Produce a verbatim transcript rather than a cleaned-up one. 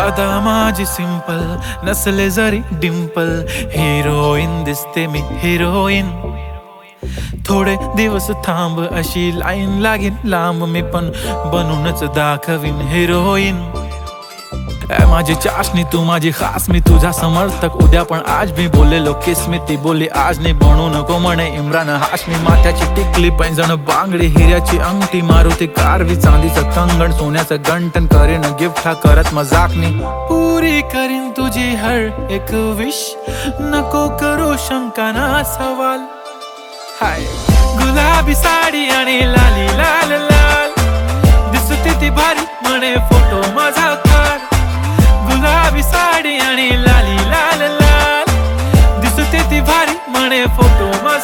अदा माझी सिंपल नसले जरी डिंपल, हिरोईन दिसते मी हिरोईन. थोडे दिवस थांब अशी लाईन लागेल लांब, मी पण बनूनच दाखवीन हिरोईन. ए माझी चाशनी तू माझी खास, मी तुझा समर्थक उद्या पण आज मी बोललेलो किस मी, ती बोली आज नाही बनू नको म्हणे इम्रान हाशमी. माथ्याची टिकली पैंजण बांगडी हिऱ्याची अंगठी, मारुती कारवी चांदीचं कंगण सोन्याचं गंटन, करीन गिफ्ट हा करत मजाकनी. पुरी करीन तुझी हर एक विश, नको करू शंका ना सवाल. हाय गुलाबी साडी आणि लाली लाल लाल, दिसते ती भारी म्हणे फोटो माझा काढ. गुलाबी साडी आणि लाली लाल लाल, दिसते ती भारी म्हणे फोटो माझा